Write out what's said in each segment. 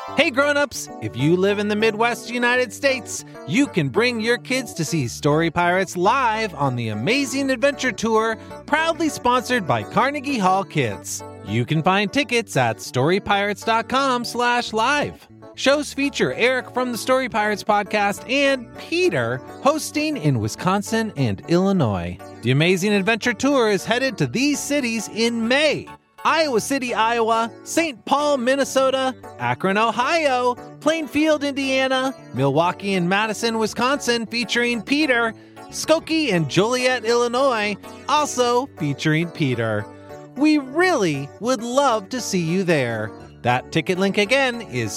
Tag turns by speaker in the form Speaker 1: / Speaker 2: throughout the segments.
Speaker 1: Hey grown-ups, if you live in the Midwest United States, you can bring your kids to see Story Pirates live on the Amazing Adventure Tour, proudly sponsored by Carnegie Hall Kids. You can find tickets at storypirates.com/live. Shows feature Eric from the Story Pirates podcast and Peter hosting in Wisconsin and Illinois. The Amazing Adventure Tour is headed to these cities in May: Iowa City, Iowa, St. Paul, Minnesota, Akron, Ohio, Plainfield, Indiana, Milwaukee and Madison, Wisconsin, featuring Peter, Skokie and Joliet, Illinois, also featuring Peter. We really would love to see you there. That ticket link again is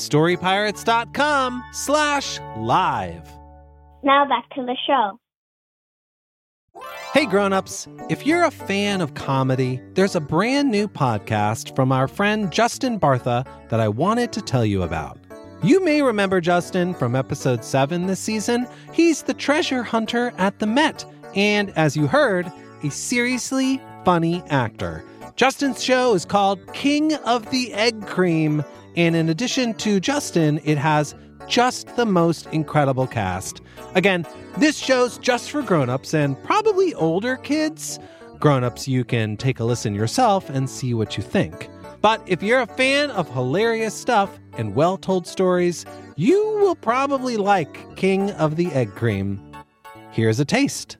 Speaker 1: storypirates.com/live.
Speaker 2: Now back to the show.
Speaker 1: Hey grown-ups, if you're a fan of comedy, there's a brand new podcast from our friend Justin Bartha that I wanted to tell you about. You may remember Justin from episode 7 this season. He's the treasure hunter at the Met, and as you heard, a seriously funny actor. Justin's show is called King of the Egg Cream, and in addition to Justin, it has just the most incredible cast. Again, this show's just for grown-ups and probably older kids. Grown-ups, you can take a listen yourself and see what you think. But if you're a fan of hilarious stuff and well-told stories, you will probably like King of the Egg Cream. Here's a taste.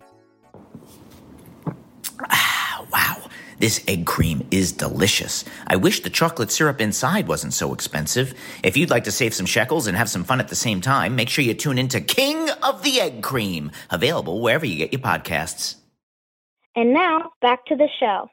Speaker 3: Wow, this egg cream is delicious. I wish the chocolate syrup inside wasn't so expensive. If you'd like to save some shekels and have some fun at the same time, make sure you tune in to King of the Egg Cream, available wherever you get your podcasts.
Speaker 2: And now, back to the show.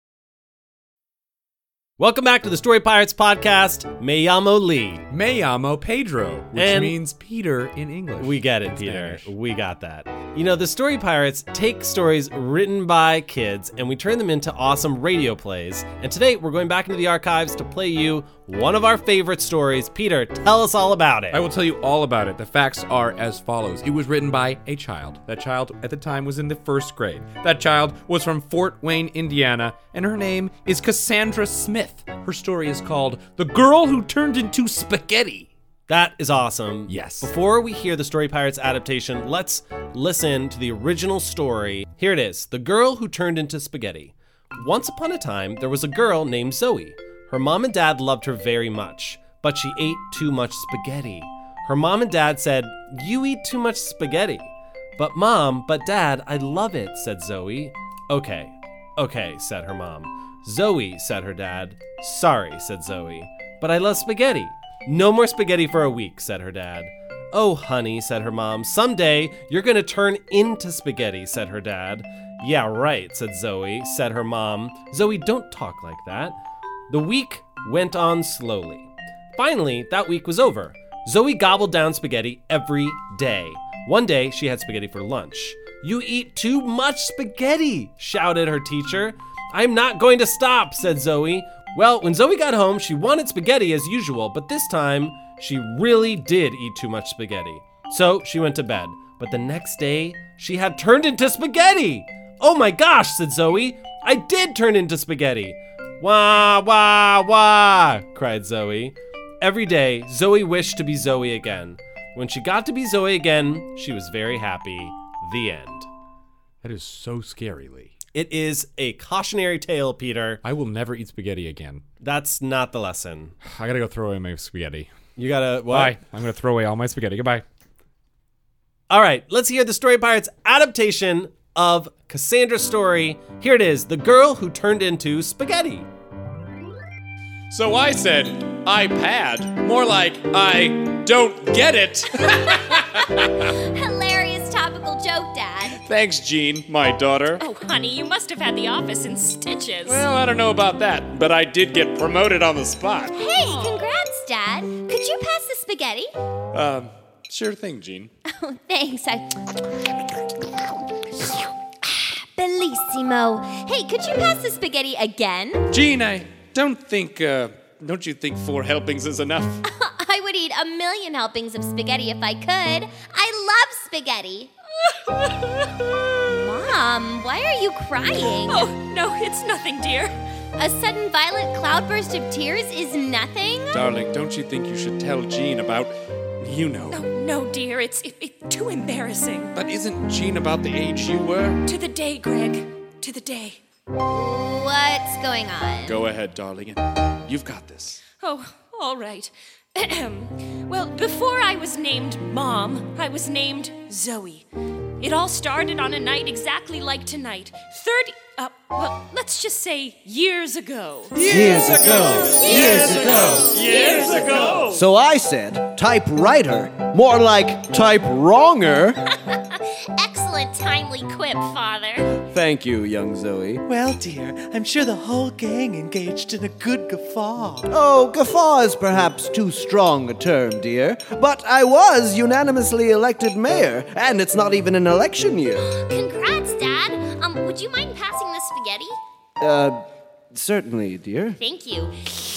Speaker 4: Welcome back to the Story Pirates podcast. Me llamo Lee.
Speaker 5: Me llamo Pedro, which
Speaker 4: And
Speaker 5: means Peter in English.
Speaker 4: We get it, Peter.
Speaker 5: Spanish.
Speaker 4: We got that. You know, the Story Pirates take stories written by kids and we turn them into awesome radio plays. And today we're going back into the archives to play you one of our favorite stories. Peter, tell us all about it.
Speaker 5: I will tell you all about it. The facts are as follows. It was written by a child. That child at the time was in the first grade. That child was from Fort Wayne, Indiana, and her name is Cassandra Smith. Her story is called The Girl Who Turned Into Spaghetti.
Speaker 4: That is awesome.
Speaker 5: Yes.
Speaker 4: Before we hear the Story Pirates adaptation, let's listen to the original story. Here it is, The Girl Who Turned Into Spaghetti. Once upon a time, there was a girl named Zoe. Her mom and dad loved her very much, but she ate too much spaghetti. Her mom and dad said, "You eat too much spaghetti." "But Mom, but Dad, I love it," said Zoe. Okay, said her mom. "Zoe," said her dad. "Sorry," said Zoe, "but I love spaghetti." "No more spaghetti for a week," said her dad. "Oh, honey," said her mom, "someday you're gonna turn into spaghetti," said her dad. "Yeah, right," said Zoe, said her mom. "Zoe, don't talk like that." The week went on slowly. Finally, that week was over. Zoe gobbled down spaghetti every day. One day, she had spaghetti for lunch. "You eat too much spaghetti," shouted her teacher. "I'm not going to stop," said Zoe. Well, when Zoe got home, she wanted spaghetti as usual, but this time, she really did eat too much spaghetti. So she went to bed. But the next day, she had turned into spaghetti. "Oh my gosh," said Zoe. "I did turn into spaghetti." "Wah, wah, wah," cried Zoe. Every day, Zoe wished to be Zoe again. When she got to be Zoe again, she was very happy. The end.
Speaker 5: That is so scary, Lee.
Speaker 4: It is a cautionary tale, Peter.
Speaker 5: I will never eat spaghetti again.
Speaker 4: That's not the lesson.
Speaker 5: I gotta go throw away my spaghetti.
Speaker 4: You gotta, what?
Speaker 5: Bye. I'm gonna throw away all my spaghetti. Goodbye.
Speaker 4: All right, let's hear the Story Pirates adaptation of Cassandra's story. Here it is, The Girl Who Turned Into Spaghetti.
Speaker 6: So I said, iPad. More like, I don't get it.
Speaker 7: Hilarious topical joke, Dad.
Speaker 6: Thanks, Jean, my daughter.
Speaker 8: Oh, honey, you must have had the office in stitches.
Speaker 6: Well, I don't know about that, but I did get promoted on the spot.
Speaker 7: Hey, congrats, Dad. Could you pass the spaghetti?
Speaker 6: Sure thing, Jean.
Speaker 7: Oh, thanks. Bellissimo. Hey, could you pass the spaghetti again?
Speaker 6: Jean, don't you think 4 helpings is enough?
Speaker 7: I would eat 1,000,000 helpings of spaghetti if I could. I love spaghetti. Mom, why are you crying?
Speaker 8: Oh, no, it's nothing, dear.
Speaker 7: A sudden violent cloudburst of tears is nothing?
Speaker 6: Darling, don't you think you should tell Jean about, you know?
Speaker 8: No, dear, it's too embarrassing.
Speaker 6: But isn't Jean about the age you were?
Speaker 8: To the day, Greg. To the day.
Speaker 7: What's going on?
Speaker 6: Go ahead, darling. You've got this.
Speaker 8: Oh, all right. Well, before I was named Mom, I was named Zoe. It all started on a night exactly like tonight. Let's just say years ago.
Speaker 9: Years ago. So I said typewriter, more like type wronger.
Speaker 7: Excellent timely quip, Father.
Speaker 9: Thank you, young Zoe.
Speaker 10: Well, dear, I'm sure the whole gang engaged in a good guffaw.
Speaker 9: Oh, guffaw is perhaps too strong a term, dear. But I was unanimously elected mayor, and it's not even an election year.
Speaker 7: Congrats, Dad. Would you mind passing the spaghetti?
Speaker 9: Certainly, dear.
Speaker 7: Thank you.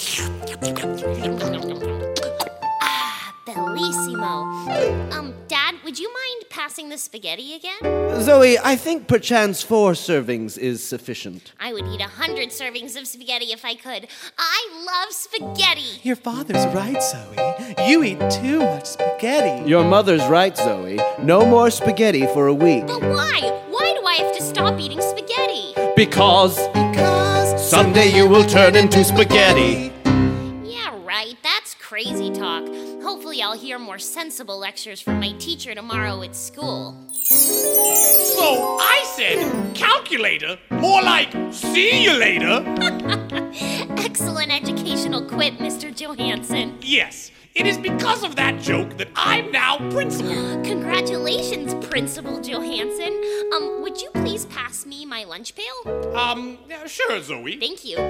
Speaker 7: Bellissimo. Dad, would you mind passing the spaghetti again?
Speaker 9: Zoe, I think perchance 4 servings is sufficient.
Speaker 7: I would eat 100 servings of spaghetti if I could. I love spaghetti.
Speaker 10: Your father's right, Zoe. You eat too much spaghetti.
Speaker 9: Your mother's right, Zoe. No more spaghetti for a week.
Speaker 7: But why? Why do I have to stop eating spaghetti?
Speaker 9: Because someday you will turn into spaghetti.
Speaker 7: Yeah, right. That's crazy talk. Hopefully I'll hear more sensible lectures from my teacher tomorrow at school.
Speaker 6: So I said calculator, more like see you later.
Speaker 7: Excellent educational quip, Mr. Johansson.
Speaker 6: Yes, it is because of that joke that I'm now principal.
Speaker 7: Congratulations, Principal Johansson. Would you please pass me my lunch pail?
Speaker 6: Yeah, sure, Zoe.
Speaker 7: Thank you.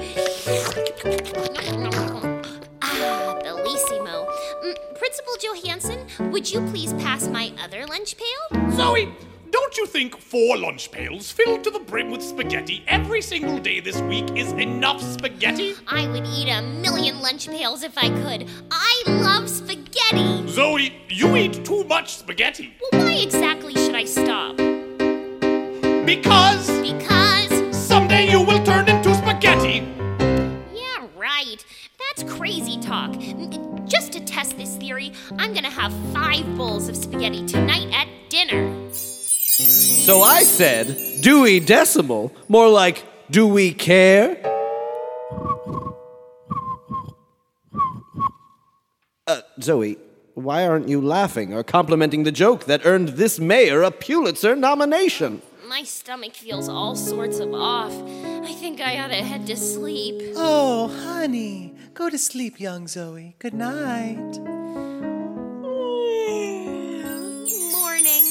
Speaker 7: Bellissimo. Principal Johansson, would you please pass my other lunch pail?
Speaker 6: Zoe, don't you think 4 lunch pails filled to the brim with spaghetti every single day this week is enough spaghetti?
Speaker 7: I would eat 1,000,000 lunch pails if I could. I love spaghetti.
Speaker 6: Zoe, you eat too much spaghetti.
Speaker 7: Well, why exactly should I stop?
Speaker 6: Because someday you will turn into spaghetti.
Speaker 7: Yeah, right. That's crazy talk. Just to test this theory, I'm gonna have 5 bowls of spaghetti tonight at dinner.
Speaker 9: So I said Dewey Decimal, more like do we care? Zoe, why aren't you laughing or complimenting the joke that earned this mayor a Pulitzer nomination?
Speaker 7: My stomach feels all sorts of off. I think I ought to head to sleep.
Speaker 10: Oh, honey. Go to sleep, young Zoe. Good night.
Speaker 7: Morning.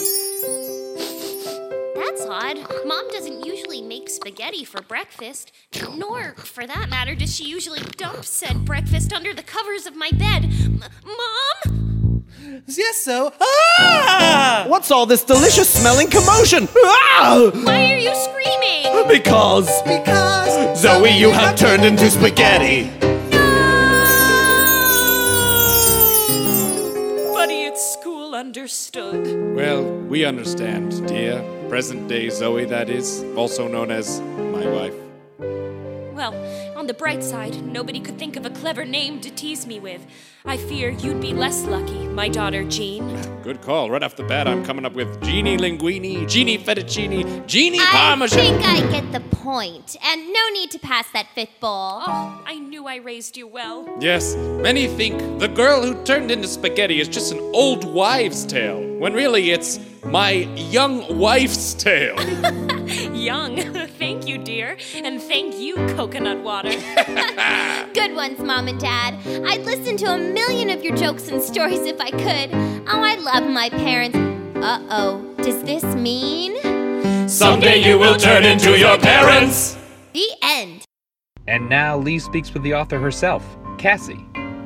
Speaker 7: That's odd. Mom doesn't usually make spaghetti for breakfast. Nor, for that matter, does she usually dump said breakfast under the covers of my bed. Mom?
Speaker 10: Yes, so. Ah!
Speaker 9: What's all this delicious smelling commotion? Ah!
Speaker 7: Why are you screaming?
Speaker 9: Because Zoe, you have turned into spaghetti.
Speaker 8: Buddy at school understood.
Speaker 6: Well, we understand, dear. Present-day Zoe, that is, also known as my wife.
Speaker 8: Well, on the bright side, nobody could think of a clever name to tease me with. I fear you'd be less lucky, my daughter Jean.
Speaker 6: Good call. Right off the bat, I'm coming up with Jeannie Linguini, Jeannie Fettuccine, Jeannie
Speaker 7: I
Speaker 6: Parmesan.
Speaker 7: think I get the point, and no need to pass that 5th bowl.
Speaker 8: Oh, I knew I raised you well.
Speaker 6: Yes, many think the girl who turned into spaghetti is just an old wives' tale, when really it's my young wife's tale.
Speaker 8: Young. Thank you, dear. And thank you, coconut water.
Speaker 7: Good ones, Mom and Dad. I'd listen to 1,000,000 of your jokes and stories if I could. Oh, I love my parents. Uh-oh. Does this mean?
Speaker 6: Someday you will turn into your parents.
Speaker 7: The end.
Speaker 11: And now Lee speaks with the author herself, Cassie.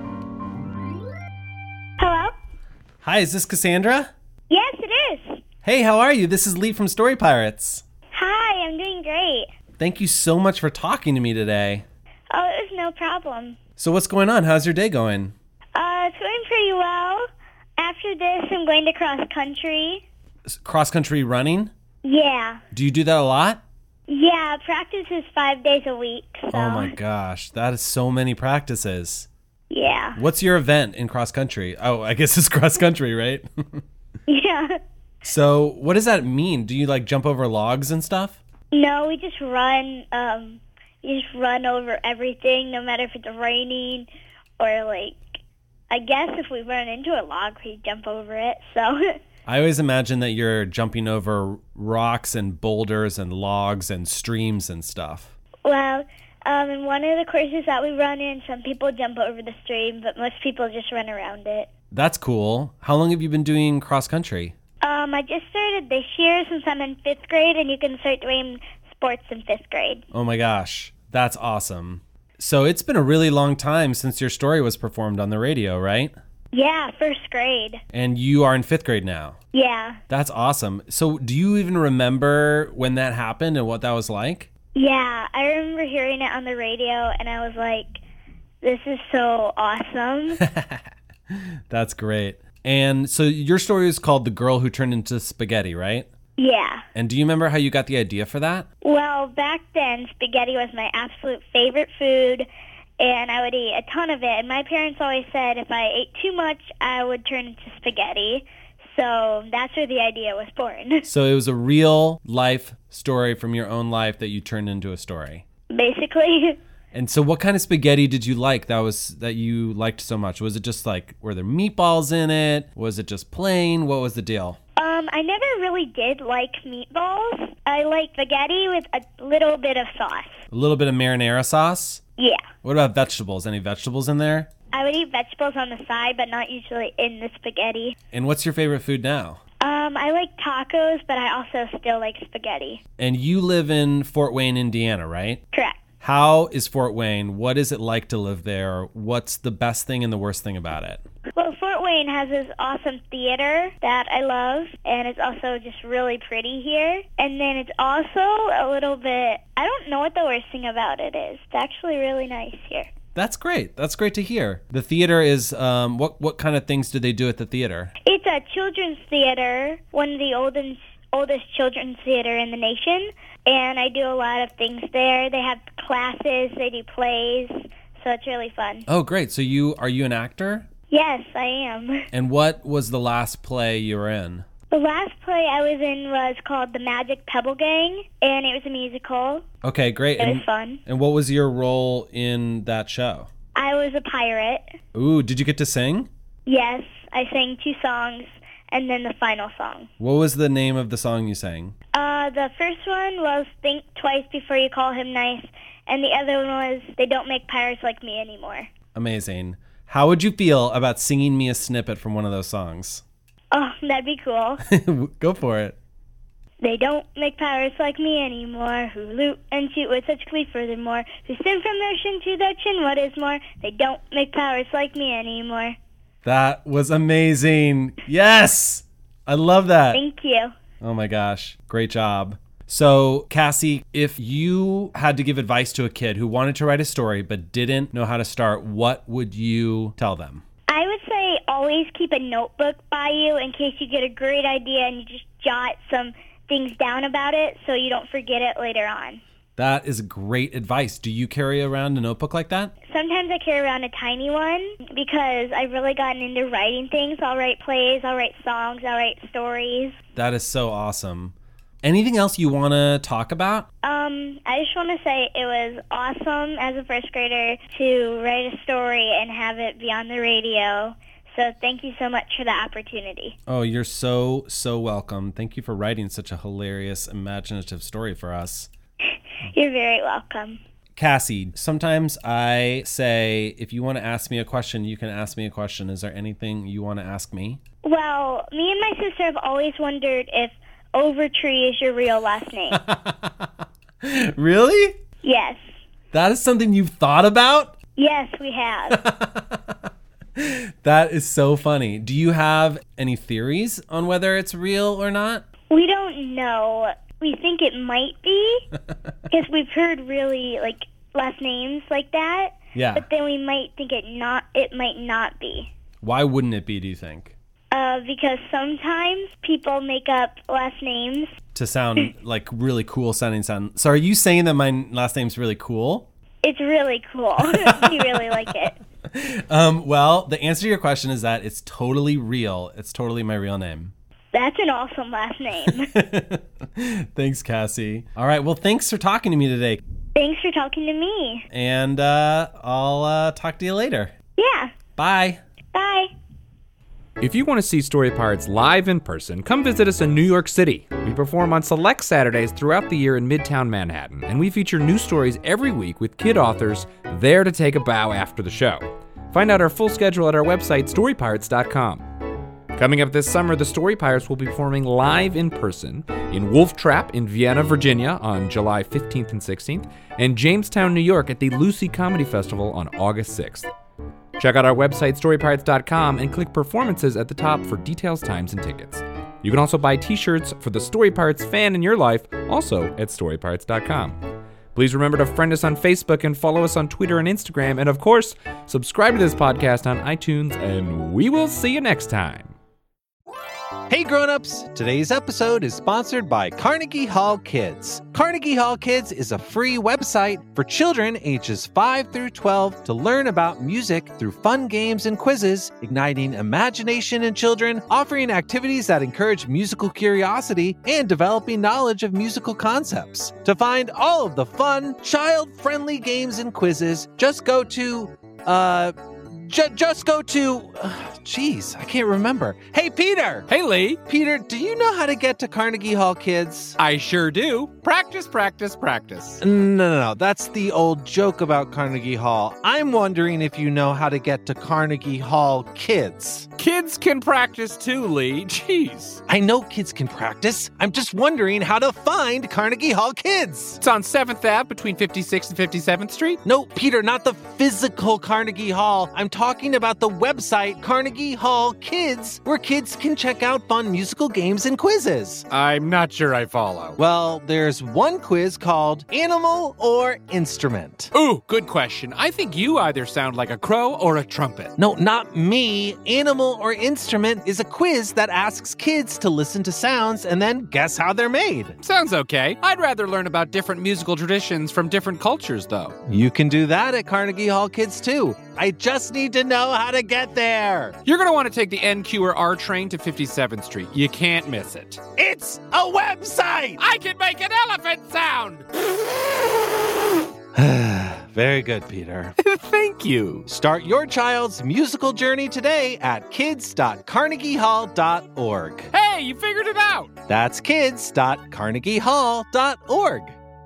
Speaker 2: Hello?
Speaker 4: Hi, is this Cassandra?
Speaker 2: Yes, it is.
Speaker 4: Hey, how are you? This is Lee from Story Pirates.
Speaker 2: Hi, I'm doing great.
Speaker 4: Thank you so much for talking to me today.
Speaker 2: Oh, it was no problem.
Speaker 4: So what's going on? How's your day going?
Speaker 2: It's going pretty well. After this, I'm going to cross country.
Speaker 4: Cross-country running?
Speaker 2: Yeah.
Speaker 4: Do you do that a lot?
Speaker 2: Yeah, practice is 5 days a week. So.
Speaker 4: Oh my gosh, that is so many practices.
Speaker 2: Yeah.
Speaker 4: What's your event in cross country? Oh, I guess it's cross country, right?
Speaker 2: Yeah.
Speaker 4: So what does that mean? Do you like jump over logs and stuff?
Speaker 2: No, we just run. You just run over everything, no matter if it's raining or like. I guess if we run into a log, we jump over it. So.
Speaker 4: I always imagine that you're jumping over rocks and boulders and logs and streams and stuff.
Speaker 2: Well, in one of the courses that we run in, some people jump over the stream, but most people just run around it.
Speaker 4: That's cool. How long have you been doing cross country?
Speaker 2: I just started this year since I'm in 5th grade, and you can start doing sports in 5th grade.
Speaker 4: Oh my gosh, that's awesome. So it's been a really long time since your story was performed on the radio, right?
Speaker 2: Yeah, 1st grade.
Speaker 4: And you are in 5th grade now?
Speaker 2: Yeah.
Speaker 4: That's awesome. So do you even remember when that happened and what that was like?
Speaker 2: Yeah, I remember hearing it on the radio, and I was like, this is so awesome.
Speaker 4: That's great. And so your story is called The Girl Who Turned into Spaghetti, right?
Speaker 2: Yeah.
Speaker 4: And do you remember how you got the idea for that?
Speaker 2: Well, back then, spaghetti was my absolute favorite food, and I would eat a ton of it. And my parents always said if I ate too much, I would turn into spaghetti. So that's where the idea was born.
Speaker 4: So it was a real life story from your own life that you turned into a story.
Speaker 2: Basically.
Speaker 4: And so what kind of spaghetti did you like that you liked so much? Was it just like, were there meatballs in it? Was it just plain? What was the deal?
Speaker 2: I never really did like meatballs. I like spaghetti with a little bit of sauce.
Speaker 4: A little bit of marinara sauce?
Speaker 2: Yeah.
Speaker 4: What about vegetables? Any vegetables in there?
Speaker 2: I would eat vegetables on the side, but not usually in the spaghetti.
Speaker 4: And what's your favorite food now?
Speaker 2: I like tacos, but I also still like spaghetti.
Speaker 4: And you live in Fort Wayne, Indiana, right?
Speaker 2: Correct.
Speaker 4: How is Fort Wayne? What is it like to live there? What's the best thing and the worst thing about it?
Speaker 2: Well, Fort Wayne has this awesome theater that I love, and it's also just really pretty here. And then it's also a little bit, I don't know what the worst thing about it is. It's actually really nice here.
Speaker 4: That's great. That's great to hear. The theater is, what kind of things do they do at the theater?
Speaker 2: It's a children's theater, one of the oldest children's theater in the nation. And I do a lot of things there. They have classes, they do plays, so it's really fun.
Speaker 4: Oh, great. So are you an actor?
Speaker 2: Yes, I am.
Speaker 4: And what was the last play you were in?
Speaker 2: The last play I was in was called The Magic Pebble Gang, and it was a musical.
Speaker 4: Okay, great.
Speaker 2: It was fun.
Speaker 4: And what was your role in that show?
Speaker 2: I was a pirate.
Speaker 4: Ooh, did you get to sing?
Speaker 2: Yes, I sang 2 songs, and then the final song.
Speaker 4: What was the name of the song you sang?
Speaker 2: The first one was Think Twice Before You Call Him Nice, and the other one was They Don't Make Pirates Like Me Anymore.
Speaker 4: Amazing. How would you feel about singing me a snippet from one of those songs?
Speaker 2: Oh, that'd be cool.
Speaker 4: Go for it.
Speaker 2: They don't make pirates like me anymore, who loot and shoot with such glee furthermore, who swim from the ocean to the chin, what is more, they don't make pirates like me anymore.
Speaker 4: That was amazing. Yes! I love that.
Speaker 2: Thank you.
Speaker 4: Oh my gosh. Great job. So, Cassie, if you had to give advice to a kid who wanted to write a story but didn't know how to start, what would you tell them?
Speaker 2: I would say always keep a notebook by you in case you get a great idea and you just jot some things down about it so you don't forget it later on.
Speaker 4: That is great advice. Do you carry around a notebook like that?
Speaker 2: Sometimes I carry around a tiny one because I've really gotten into writing things. I'll write plays, I'll write songs, I'll write stories.
Speaker 4: That is so awesome. Anything else you want to talk about?
Speaker 2: I just want to say it was awesome as a first grader to write a story and have it be on the radio. So thank you so much for the opportunity.
Speaker 4: Oh, you're so welcome. Thank you for writing such a hilarious, imaginative story for us.
Speaker 2: You're very welcome.
Speaker 4: Cassie, sometimes I say, if you want to ask me a question, you can ask me a question. Is there anything you want to ask me?
Speaker 2: Well, me and my sister have always wondered if Overtree is your real last name.
Speaker 4: Really?
Speaker 2: Yes.
Speaker 4: That is something you've thought about?
Speaker 2: Yes, we have.
Speaker 4: That is so funny. Do you have any theories on whether it's real or not?
Speaker 2: We don't know. We think it might be because we've heard really last names like that.
Speaker 4: Yeah.
Speaker 2: But then we might think it might not be.
Speaker 4: Why wouldn't it be, do you think?
Speaker 2: Because sometimes people make up last names.
Speaker 4: To sound like really cool sounding sound. So are you saying that my last name's really cool?
Speaker 2: It's really cool. You really like it.
Speaker 4: Well, the answer to your question is that it's totally real. It's totally my real name.
Speaker 2: That's an awesome last name.
Speaker 4: Thanks, Cassie. All right, well, thanks for talking to me today.
Speaker 2: Thanks for talking to me.
Speaker 4: And I'll talk to you later.
Speaker 2: Yeah.
Speaker 4: Bye.
Speaker 2: Bye.
Speaker 5: If you want to see Story Pirates live in person, come visit us in New York City. We perform on select Saturdays throughout the year in Midtown Manhattan, and we feature new stories every week with kid authors there to take a bow after the show. Find out our full schedule at our website, storypirates.com. Coming up this summer, the Story Pirates will be performing live in person in Wolf Trap in Vienna, Virginia on July 15th and 16th, and Jamestown, New York at the Lucy Comedy Festival on August 6th. Check out our website, storypirates.com, and click Performances at the top for details, times, and tickets. You can also buy t-shirts for the Story Pirates fan in your life, also at storypirates.com. Please remember to friend us on Facebook and follow us on Twitter and Instagram, and of course, subscribe to this podcast on iTunes, and we will see you next time.
Speaker 1: Hey grown-ups, today's episode is sponsored by Carnegie Hall Kids. Carnegie Hall Kids is a free website for children ages 5 through 12 to learn about music through fun games and quizzes, igniting imagination in children, offering activities that encourage musical curiosity, and developing knowledge of musical concepts. To find all of the fun, child-friendly games and quizzes, just go to, Jeez, I can't remember. Hey, Peter!
Speaker 5: Hey, Lee!
Speaker 1: Peter, do you know how to get to Carnegie Hall Kids?
Speaker 5: I sure do. Practice, practice, practice.
Speaker 1: No. That's the old joke about Carnegie Hall. I'm wondering if you know how to get to Carnegie Hall Kids.
Speaker 5: Kids can practice too, Lee. Jeez.
Speaker 1: I know kids can practice. I'm just wondering how to find Carnegie Hall Kids.
Speaker 5: It's on 7th Ave between 56th and 57th Street.
Speaker 1: No, Peter, not the physical Carnegie Hall. I'm talking about the website Carnegie Hall Kids, where kids can check out fun musical games and quizzes.
Speaker 5: I'm not sure I follow.
Speaker 1: Well, there's one quiz called Animal or Instrument.
Speaker 5: Ooh, good question. I think you either sound like a crow or a trumpet.
Speaker 1: No, not me. Animal or Instrument is a quiz that asks kids to listen to sounds and then guess how they're made.
Speaker 5: Sounds okay. I'd rather learn about different musical traditions from different cultures, though.
Speaker 1: You can do that at Carnegie Hall Kids, too. I just need to know how to get there.
Speaker 5: You're going to want to take the NQ or R train to 57th Street. You can't miss it.
Speaker 1: It's a website!
Speaker 5: I can make an elephant sound!
Speaker 1: Very good, Peter.
Speaker 5: Thank you.
Speaker 1: Start your child's musical journey today at kids.carnegiehall.org.
Speaker 5: Hey, you figured it out!
Speaker 1: That's kids.carnegiehall.org.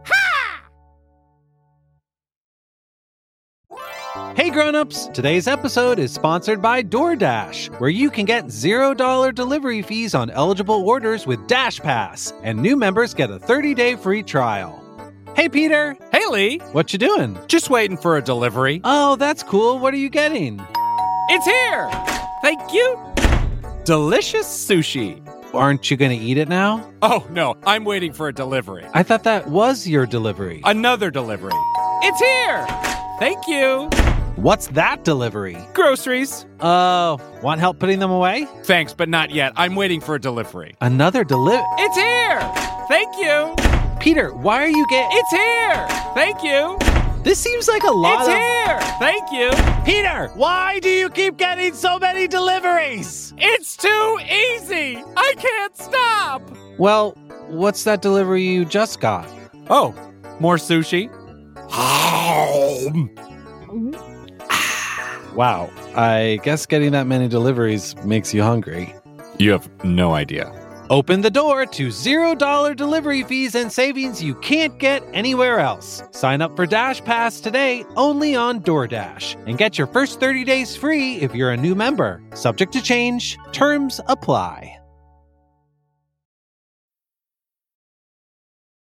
Speaker 1: Hey grown-ups, today's episode is sponsored by DoorDash, where you can get $0 delivery fees on eligible orders with Dash Pass, and new members get a 30-day free trial. Hey Peter!
Speaker 5: Hey Lee!
Speaker 1: What you doing?
Speaker 5: Just waiting for a delivery.
Speaker 1: Oh, that's cool. What are you getting?
Speaker 5: It's here! Thank you! Delicious sushi.
Speaker 1: Aren't you going to eat it now?
Speaker 5: Oh, no, I'm waiting for a delivery.
Speaker 1: I thought that was your delivery.
Speaker 5: Another delivery. It's here! Thank you!
Speaker 1: What's that delivery?
Speaker 5: Groceries.
Speaker 1: Oh, want help putting them away?
Speaker 5: Thanks, but not yet. I'm waiting for a delivery.
Speaker 1: Another delivery?
Speaker 5: It's here! Thank you!
Speaker 1: Peter, why are you getting...
Speaker 5: It's here! Thank you!
Speaker 1: This seems like a lot
Speaker 5: It's here! Thank you!
Speaker 1: Peter, why do you keep getting so many deliveries?
Speaker 5: It's too easy! I can't stop!
Speaker 1: Well, what's that delivery you just got?
Speaker 5: Oh, more sushi?
Speaker 1: Wow, I guess getting that many deliveries makes you hungry.
Speaker 5: You have no idea.
Speaker 1: Open the door to $0 delivery fees and savings you can't get anywhere else. Sign up for Dash Pass today only on DoorDash and get your first 30 days free if you're a new member. Subject to change. Terms apply.